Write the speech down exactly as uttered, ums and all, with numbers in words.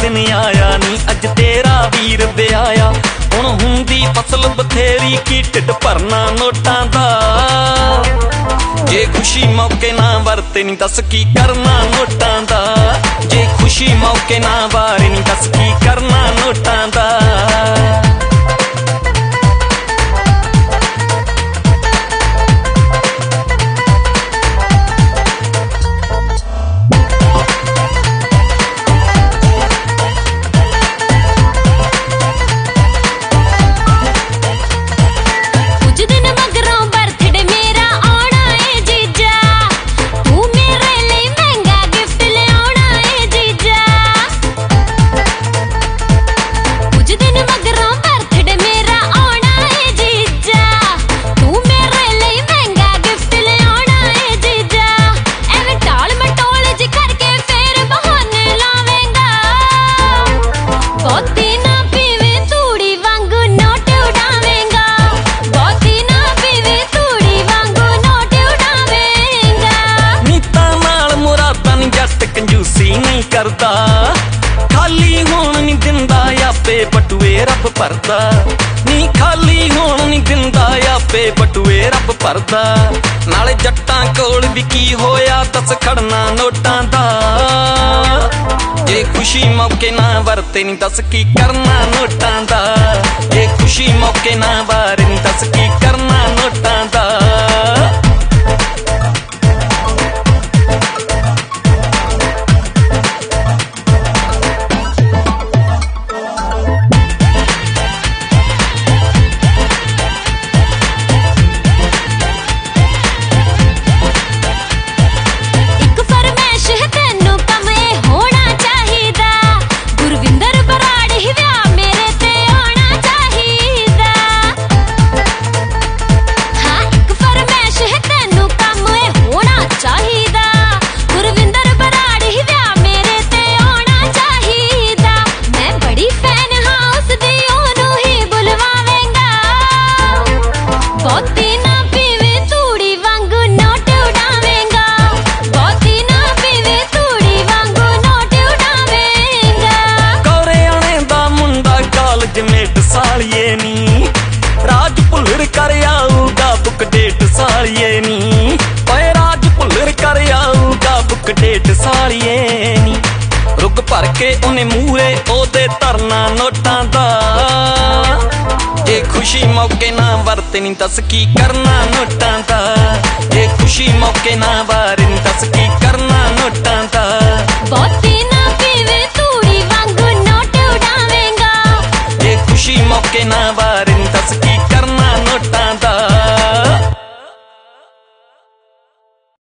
दिन आया नी अज तेरा वीर ब्याया। हुण हुंदी फसल बथेरी की ढिड भरना नोटां दा। जे खुशी मौके ना वरते नी दस की करना नोटां दा। जे खुशी मौके ना वारे नी दस की करना नोटां दा। करदा खाली होण नी दिंदा आपे बटुए रब भरदा। नी खाली होण नी दिंदा आपे बटुए रब भरदा। नाले जट्टां कोल भी की होया दस खड़ना नोटां दा। जे खुशी मौके ना वरते नी दस की करना नोटां दा। जे खुशी मौके ना वारे नी दस की करना नोटां दा। सालिए नी राज भुल्लर कर आऊगा बुक डेट सालिए नी। ओए राज भुल्लर कर आऊगा बुक डेट सालिए नी। रुक भर के उन्हें मूहे ओदे धरना नोटां दा। जे खुशी मौके ना वरते नी दस की करना नोटां दा। जे खुशी मौके ना वारे नी दस की करना नोटां दा। बहुती ना पीवे तूड़ी वांगू नोट उड़ावेंगा। जे खुशी मौके ना